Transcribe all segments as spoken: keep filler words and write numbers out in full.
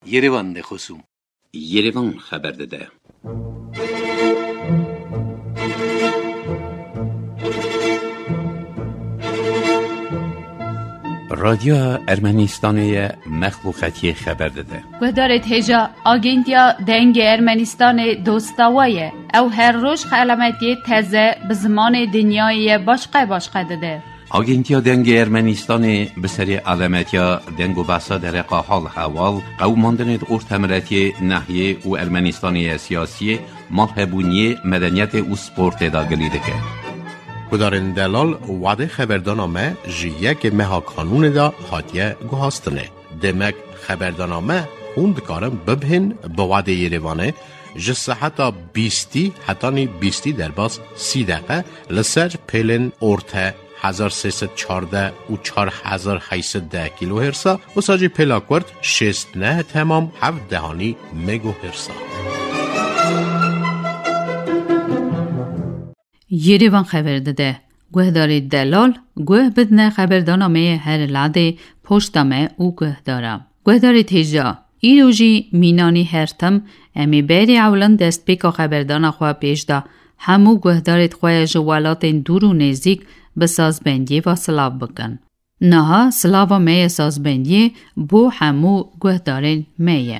Yerevan de خصوم Yerevan خبر داده. رادیو ارمنستان مخلوقاتی خبر داده. و دارد هجا آگنتیا دنگ ارمنستان دوستاویه او هر روز خلمتی تازه به زمان دنیای باشقه باشقه داده. آگنتیا دنگ ارمنستان به سری علامتیا دنگ و بحثا در حال حوال قوماندن ارتمرتی نحیه و ارمنستانی سیاسی مالهبونی مدنیت و سپورت داگلی دکه. کدارن دلال وعده خبردانامه جیه که مها کانون دا هاتیه گوهاستنه. دمک خبردانامه خوند کارم ببهن با وعده یریوانه جسه حتی بیستی حتی نی بیستی در باز سی دقیقه لسر پیلن ارته هزار سیصد چارده و چار هزار هیصد ده کیلو هرسا و ساجی پلاکورد شست نه تمام هفت دهانی مگو هرسا. یریوان خبر داده. گوه دارید دلال گوه بدنه خبردانامه هر لعده پشتامه او گوه دارم. گوه دارید هجا ایروژی مینانی هرتم امی بری اولن دست پیکا خبردان خواه پیش دا همو گوه دارید خواه جوالات دور و نزیک به سازبندی و سلاو بکن. نها سلاو میه سازبندی بو همو گوه دارین میه.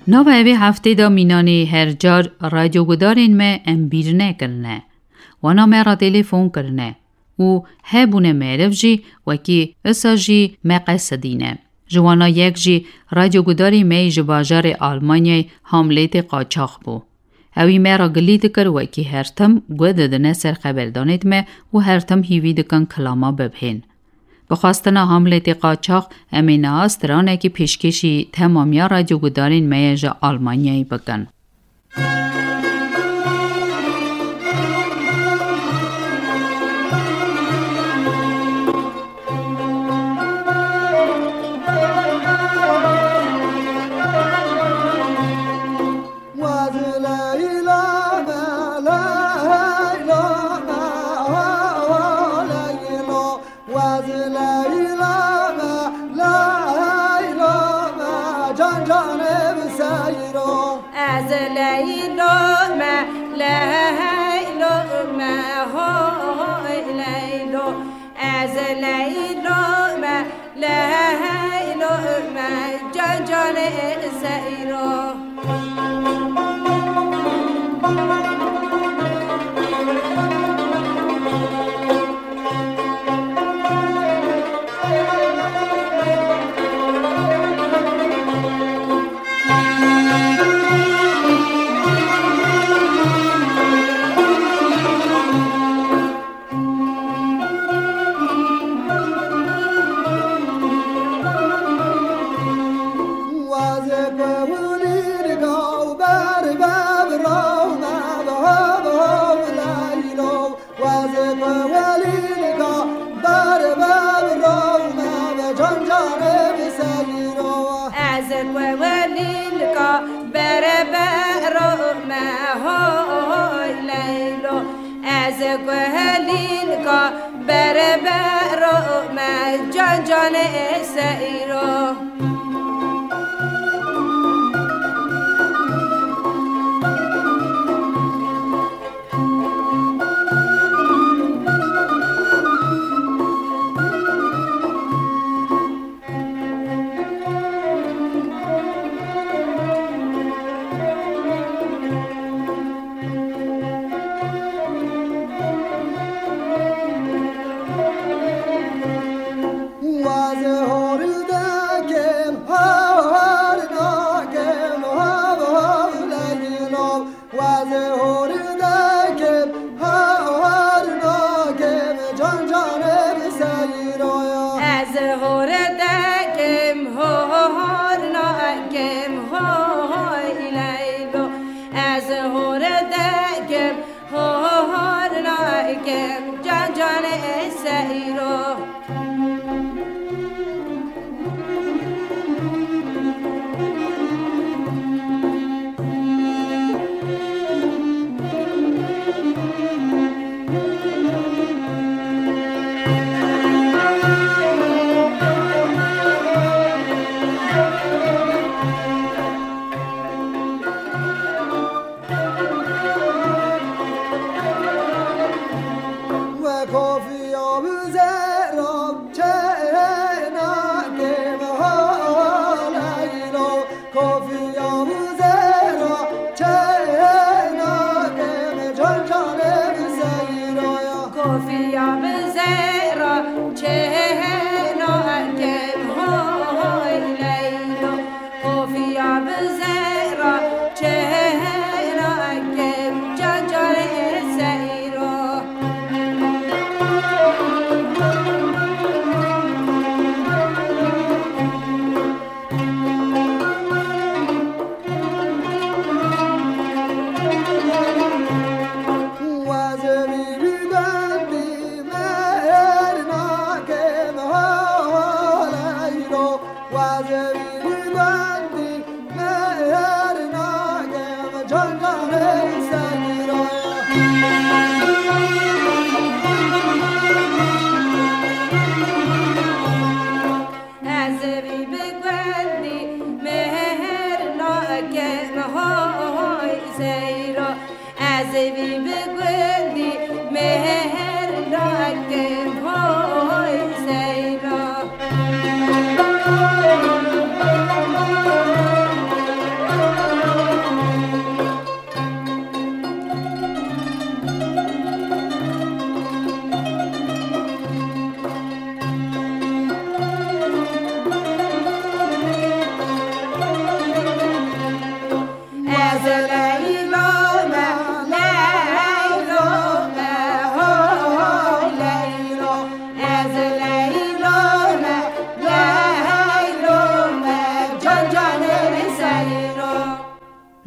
نو اوی هفته دا مینانی هر جار رادیو گدارین میں امبیرنه کرنه و نامه را تلیفون کرنه و هبونه معرف جی وکی اسا جی مقصدینه. جوانا یک جی رادیو گداری می جباجار آلمانیای حملیت قاچاق بو. اوی می را گلید کر وکی هرتم گوده دنه سر خبردانید می و هرتم هیوی دکن کلاما ببهین. بخواستنا حملیت قاچاق امین آسترانه که پیشکشی تمامیا رادیو گدارین می جا آلمانیای بکن.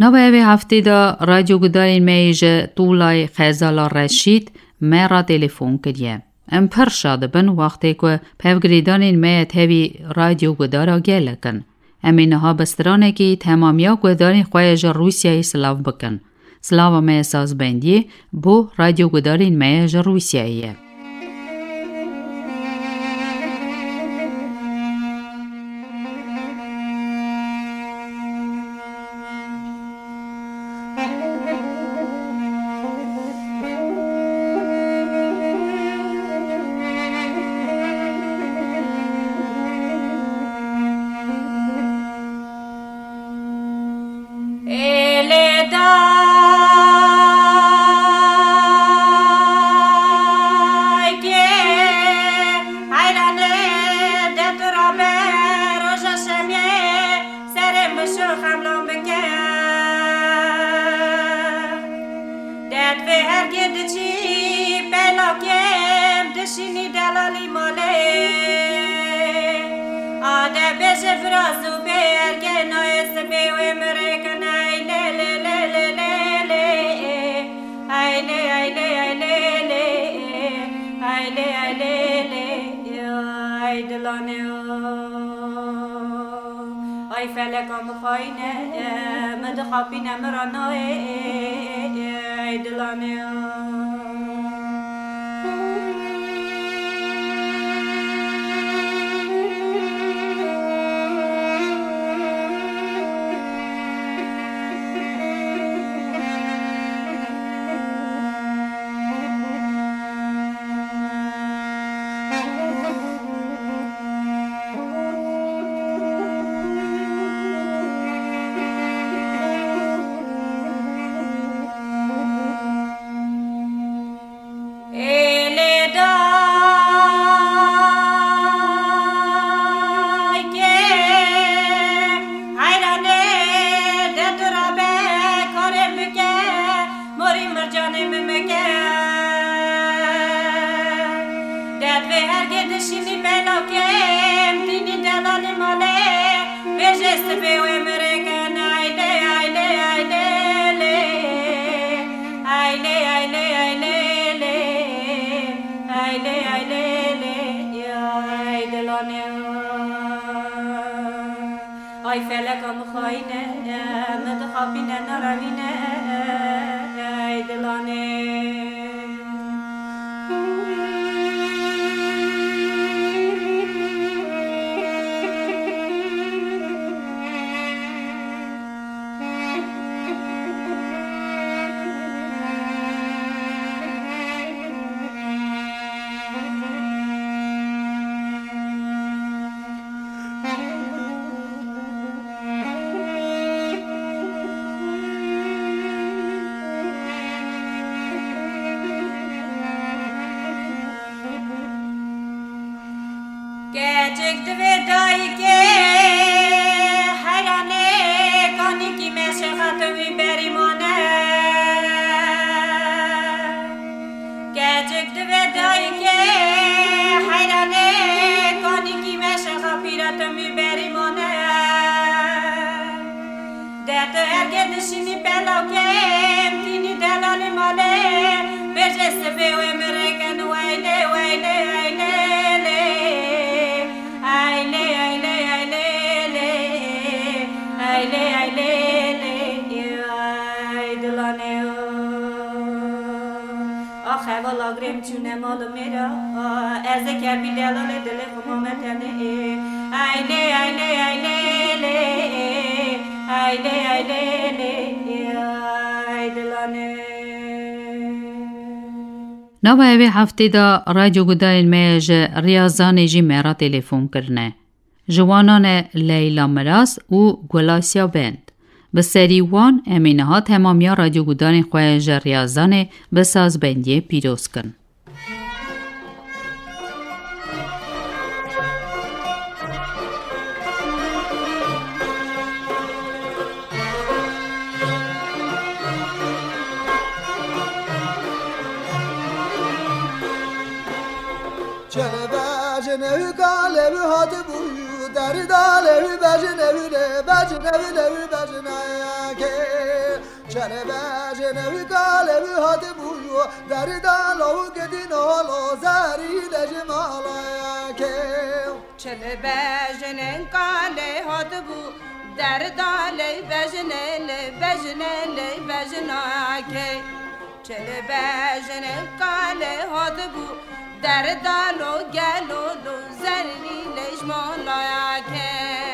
نوبه هفته دا رادیو گدارین میج طولای خیزالا رشید می را تلفون کریه. ام پر شاد بن وقتی که پیوگریدانین می تهوی رادیو گدارا گله کن. امینه ها بسترانه که تمامیا گدارین خواهج روسیای سلاو بکن. سلاو می ساز بندی بو رادیو گدارین میج روسیاییه. Ay felekam khayne med khabine meranoy ay dilane Ay felekam khayne med khabine naravine ay dilane Gecik dvedai ke hayane kani ki meşakat vi berimane Gecik dvedai ke hayane kani ki meşakat pirat mi berimane Det ergedişini pelakem tini delali male Bejeste ve emereken wayle wayle wayle Lagrim çune malı mera ezeke bir delale dele kumametene ayle ayle ayle le ayle ayle le aydelane نوبه هفته دا رادیو گدارین میج ریاضان جی مرا تلفون کرنه جوانان لیلا مراس و گلاسیا بند به سری وان امینه ها تمامیا رادیو گدارین خواهج ریاضان به ساز بندی پیروز کن. Nevi kalevi hadi buyu, deri dalevi bejnevi le, bejnevi levi bejnaya ke. چله بجنه و گاله و هات بویو در دالو گدی نالو زری لجمالا که چله بجنه گاله هات بو در داله بجنه لی بجنه لی بجنا که چله بجنه گاله هات بو در دالو گلو لو زری لجمالا که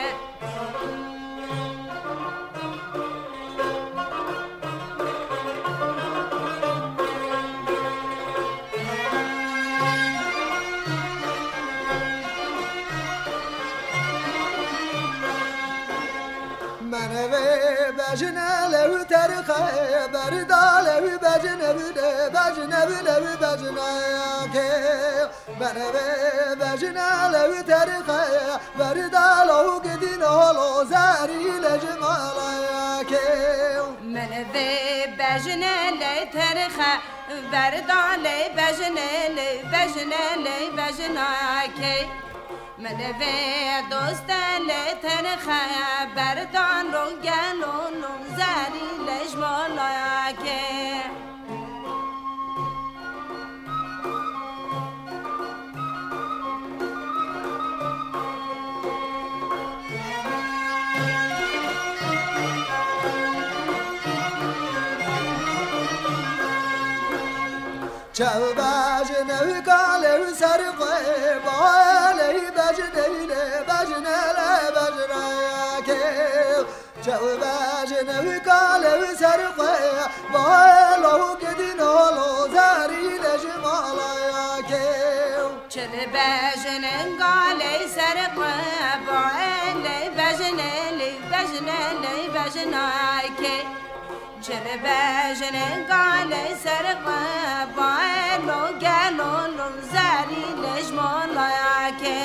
بجنه لو ترخه برداله و بجنه بده بجنه بده و بجنه که بنه بجنه لو ترخه برداله و گدین هلو زری لجمالا که من ذي بجنه لي ترخه برداله بجنه لي بجنه لي بجنه که من به دوست لی تنخه بردان رو گلون رو زری لجمالا که چاو بجنه و گاله و سرقه بالی بجنه لی بجنه لی بجنه که چاو بجنه و گاله و سرقه بالو گدی نالو زری لجمالا که چله بجنه گاله سرقه بالی بجنه لی بجنه لی بجنه که چله بجنه گاله سرقه بالا گلو لو زری لجمالا که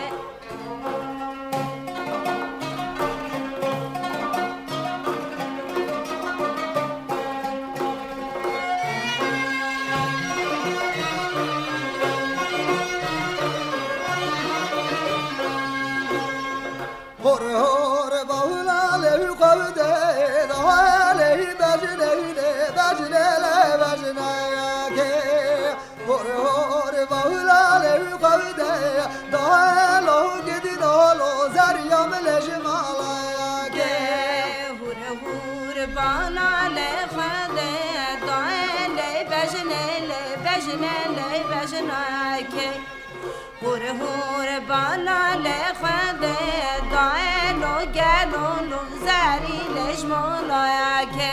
هور هور باولا لو قوده دالی بجنه لی بجنه لی بجنه که هور هور باولا لو قوده دالو گدی نالو زریام لجمالا که هور هور بانا لی خده دالی بجنه لی بجنه لی بجنه که هور هور بانا لی خده دالو گلو لو زری لجمالا که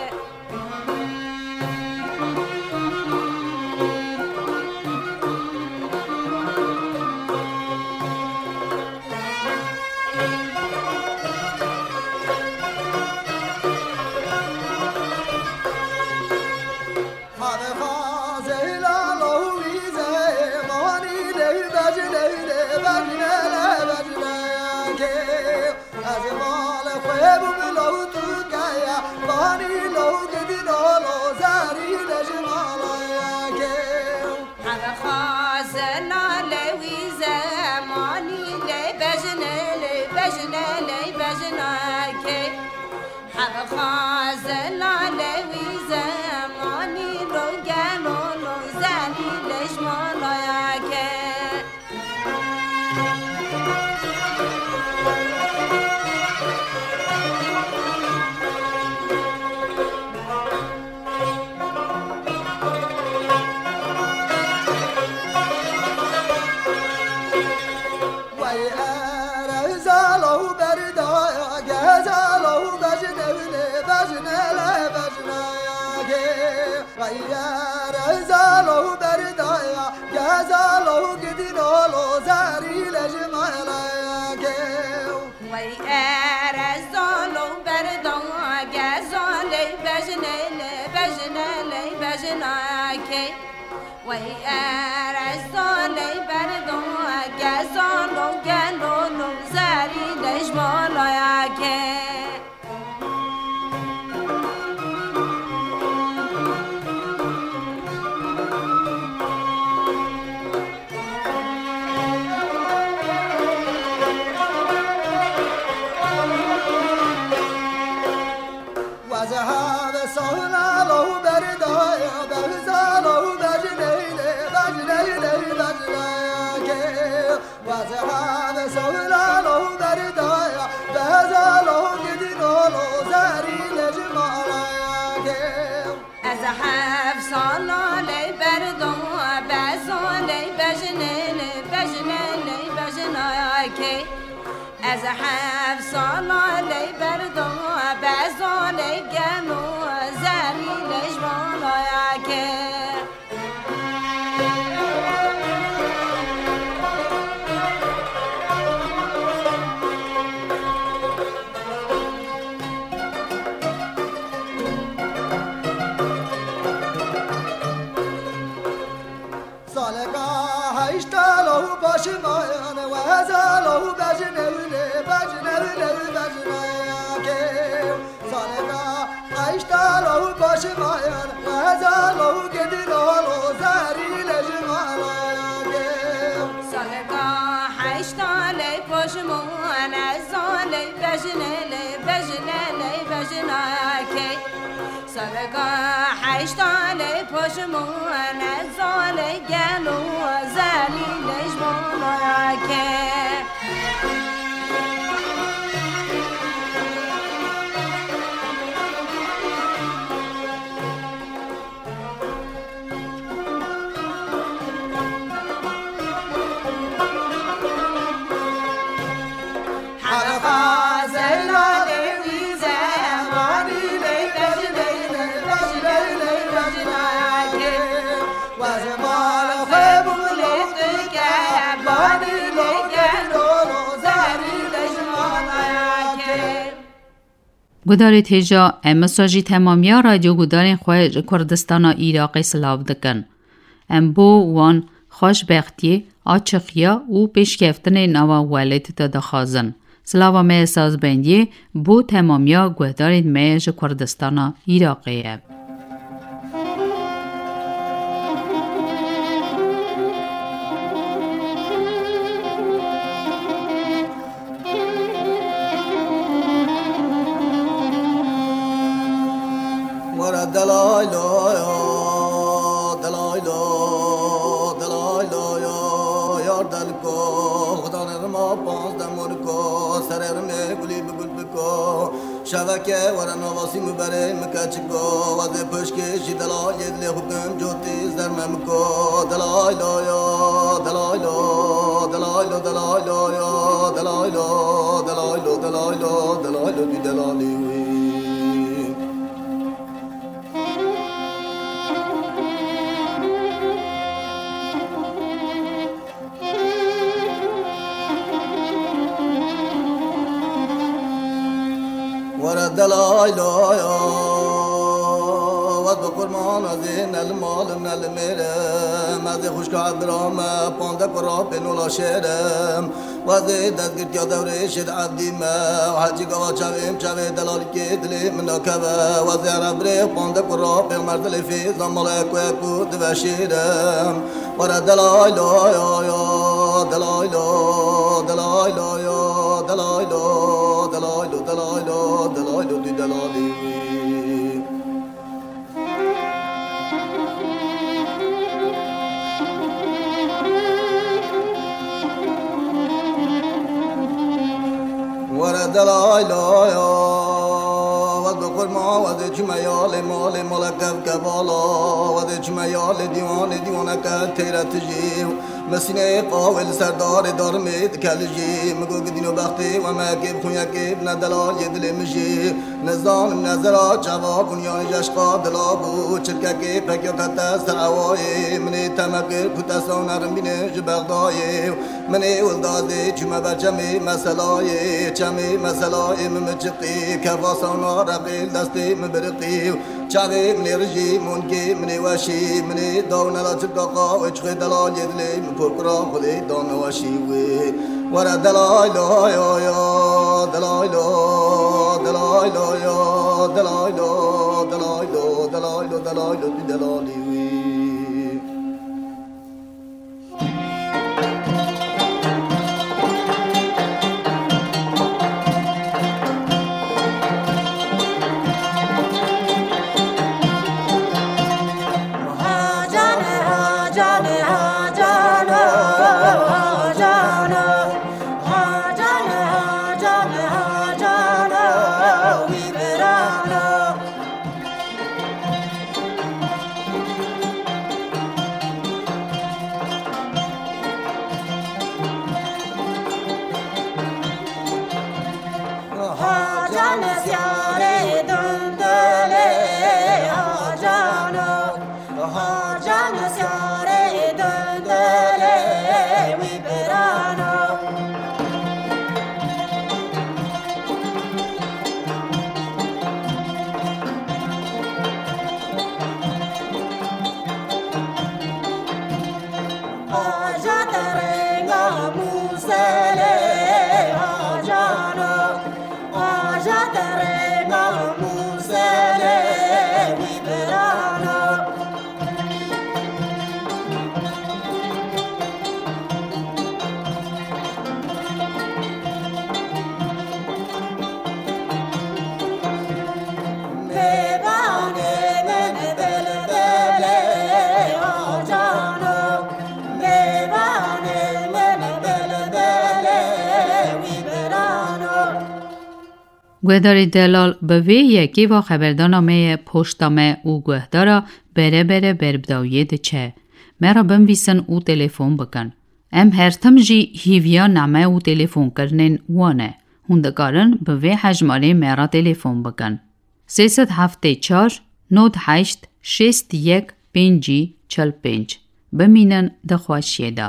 وی ارسالی بردم گزالو گلولو زری لجمالا که وزهاب از هفت ساله بردم بساله بجنه بجنه بجنه که از هفت ساله بردم بساله گنو زلیلش بالای که Başımayın vazalı bacınevle bacınevle bacınaya ke salga ayştalı başımayın vazalı gedin olo zarile jmalaya ke salga ayştalı başımayın vazalı bacınevle bacınevle bacınaya ke salga ayştalı başımayın vazalı gelo zarile jmalaya ke گوداری تیجا ام ساجی تمامیا رادیو گودارین خواه کردستان ایراقی سلاو دکن. ام بو وان خوشبختی آچخیا و پیشکفتن نوا والد تا دخازن. سلاو می اساس بندی بو تمامیا گودارین میج کردستان ایراقیه. دلای لایا دلای لا دلای لایا یار دل کو خدا نرما پاس دمور کو سرر می گلی بگل بکو شبکه ورن واسی مبره مکچ کو واد پشکشی دلای دل حکم جوتی زرمم کو دلای لایا دلای لا دلای لا دلای لایا دلای لا دلای لا دلای لا دلای لا بی دلالی دلای لایا ود بقرمان از این المال من المرم از خوشک عبرام پانده کرا پنولا شرم و از دستگرد یا دوره شد عبدی ما و حجی گوا چویم چوه دلالی که دلی من نکوه و از عبره پانده کرا پیغمر دلی فیض مال اکو اکو دو شیرم و دلای لایا دلای لا دلای لایا دلای لا دلای لا دلای لا دلای لا دی دلالی ور دلای لایا ود بقرما ود چمیال مال ملکف کبالا ود چمیال دیوان دیوان که تیرت جیو مسینه قاول سردار دار مید کلجی مگو گدینو بختی و مکیب خونیکیب ندلال یدل مجی نزان نظرا چوا بنیان جشقا دلا بو چرککی پکیو کتا سرعوایی منی تمکر کتسان نرمینه جبغدایی منی ولدازی چوم برچمی مسلایی چمی مسلایی ممچقی کفاسانا رقیل دستی مبرقی چاوی منی رجی منکی منی وشی منی داو نلا چرکاقا و چخی دلال یدلی پرکرام خودی دان وشیوی ورا دلای لایا یا دلای لا دلای لایا دلای لا دلای لا دلای لا دلای لا دلالیوی گوهداری دلال به وی یکی و خبردارنامه پشتامه او گوهدارا بره بره بربداویه ده چه. مرا بنویسن او تلفن بکن. ام هرتم جی هیویا نامه او تلفن کرنن وانه. هندگارن به وی حجماره مرا تلفن بکن. سیصد هفته چار نود هشت شست یک پنجی چل پنج. بمینن دخواشیه دا.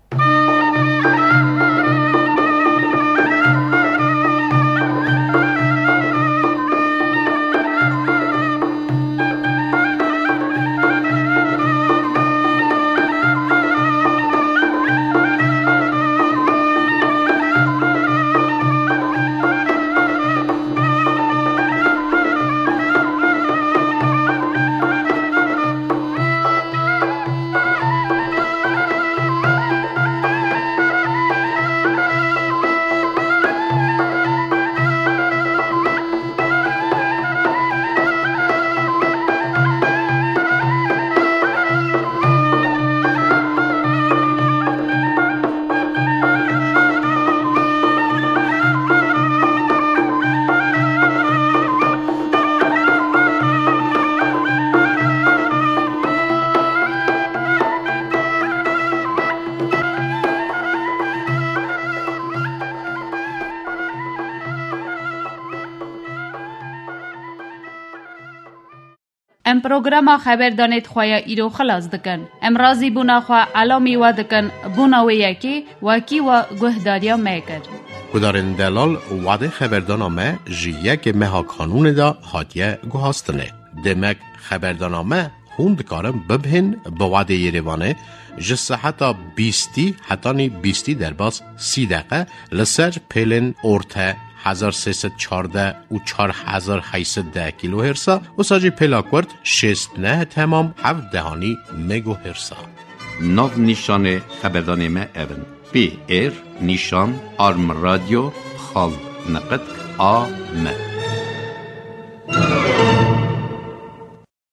ام پروگرام خبر دانید خواه ایرو خلاص دکن. ام رازی بونا خواه علامی و دکن بونا و یکی وکی و گهداریا میکر. گودارن دلال وعده خبردانامه جیه که مها کانون دا هاتیه گوهاستنه. دمک خبردانامه هوند کارم ببهن به وعده یریوانه جسه حتی بیستی حتی نی بیستی در باز سی دقیقه لسر پیلن ارته هزار سیصد چارده و چار هزار هیصد ده کیلو هرسا و ساجی پلاکورد شست نه تمام هفت دهانی مگو هرسا. ناو نیشان خبردانامه اون پی ایر نیشان آرم رادیو خال نقد آ م